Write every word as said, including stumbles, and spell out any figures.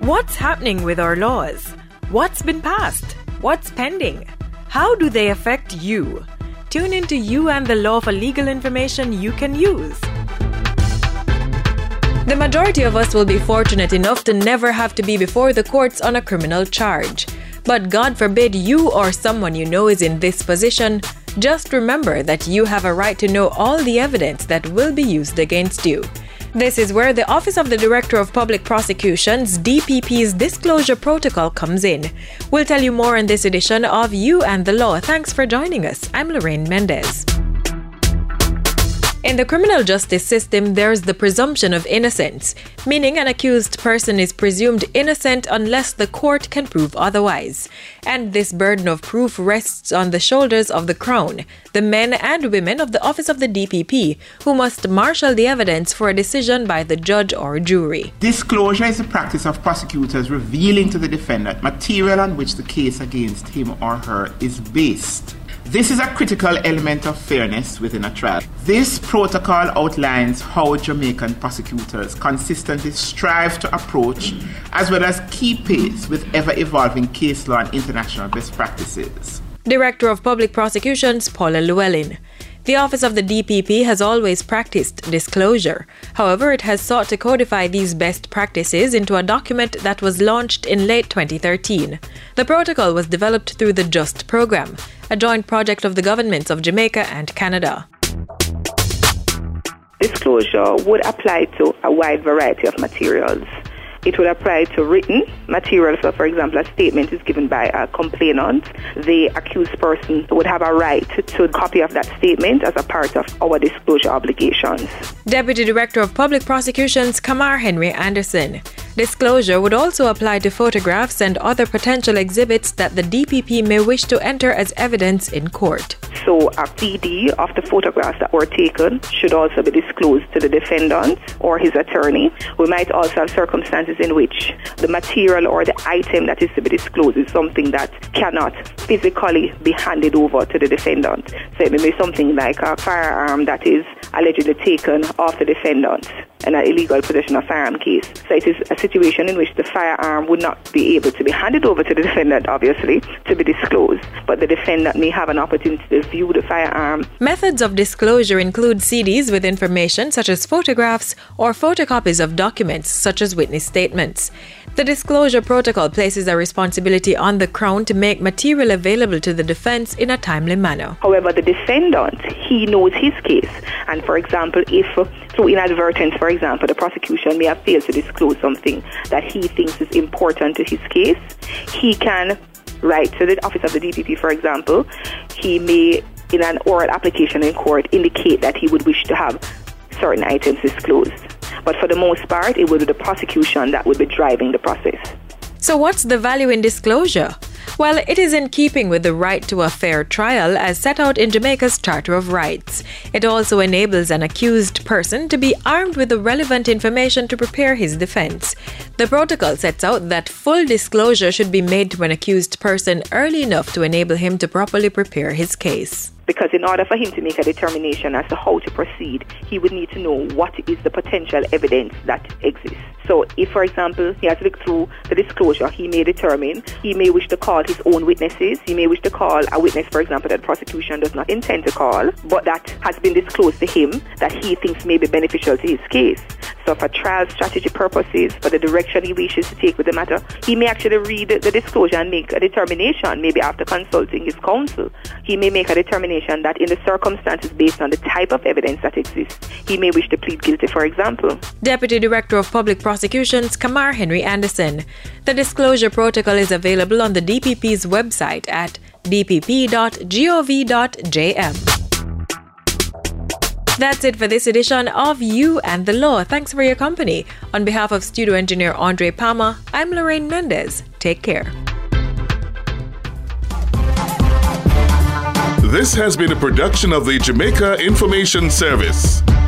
What's happening with our laws? What's been passed? What's pending? How do they affect you? Tune into You and the Law for legal information you can use. The majority of us will be fortunate enough to never have to be before the courts on a criminal charge. But God forbid you or someone you know is in this position. Just remember that you have a right to know all the evidence that will be used against you. This is where the Office of the Director of Public Prosecutions, D P P's Disclosure Protocol comes in. We'll tell you more in this edition of You and the Law. Thanks for joining us. I'm Lorraine Mendez. In the criminal justice system, there's the presumption of innocence, meaning an accused person is presumed innocent unless the court can prove otherwise. And this burden of proof rests on the shoulders of the Crown, the men and women of the Office of the D P P, who must marshal the evidence for a decision by the judge or jury. Disclosure is the practice of prosecutors revealing to the defendant material on which the case against him or her is based. This is a critical element of fairness within a trial. This protocol outlines how Jamaican prosecutors consistently strive to approach as well as keep pace with ever-evolving case law and international best practices. Director of Public Prosecutions, Paula Llewellyn. The Office of the D P P has always practiced disclosure. However, it has sought to codify these best practices into a document that was launched in late twenty thirteen. The protocol was developed through the JUST program, a joint project of the governments of Jamaica and Canada. Disclosure would apply to a wide variety of materials. It would apply to written material. So, for example, a statement is given by a complainant. The accused person would have a right to a copy of that statement as a part of our disclosure obligations. Deputy Director of Public Prosecutions, Kamar Henry Anderson. Disclosure would also apply to photographs and other potential exhibits that the D P P may wish to enter as evidence in court. So a C D of the photographs that were taken should also be disclosed to the defendant or his attorney. We might also have circumstances in which the material or the item that is to be disclosed is something that cannot physically be handed over to the defendant. So it may be something like a firearm that is allegedly taken off the defendant in an illegal possession of firearm case. So it is a situation in which the firearm would not be able to be handed over to the defendant, obviously, to be disclosed, but the defendant may have an opportunity to view the firearm. Methods of disclosure include C Ds with information such as photographs or photocopies of documents such as witness statements. The disclosure protocol places a responsibility on the Crown to make material available to the defense in a timely manner. However, the defendant, he knows his case, and for example, if through inadvertence, for example, the prosecution may have failed to disclose something that he thinks is important to his case, he can write to the Office of the D P P, for example. He may, in an oral application in court, indicate that he would wish to have certain items disclosed. But for the most part, it would be the prosecution that would be driving the process. So what's the value in disclosure? Well, it is in keeping with the right to a fair trial as set out in Jamaica's Charter of Rights. It also enables an accused person to be armed with the relevant information to prepare his defense. The protocol sets out that full disclosure should be made to an accused person early enough to enable him to properly prepare his case. Because in order for him to make a determination as to how to proceed, he would need to know what is the potential evidence that exists. So if, for example, he has looked through the disclosure, he may determine, he may wish to call his own witnesses, he may wish to call a witness, for example, that prosecution does not intend to call, but that has been disclosed to him that he thinks may be beneficial to his case. So for trial strategy purposes, for the direction he wishes to take with the matter, he may actually read the disclosure and make a determination, maybe after consulting his counsel. He may make a determination that in the circumstances based on the type of evidence that exists, he may wish to plead guilty, for example. Deputy Director of Public Prosecutions, Kamar Henry Anderson. The disclosure protocol is available on the D P P's website at d p p dot gov dot j m. That's it for this edition of You and the Law. Thanks for your company. On behalf of studio engineer Andre Palma, I'm Lorraine Mendez. Take care. This has been a production of the Jamaica Information Service.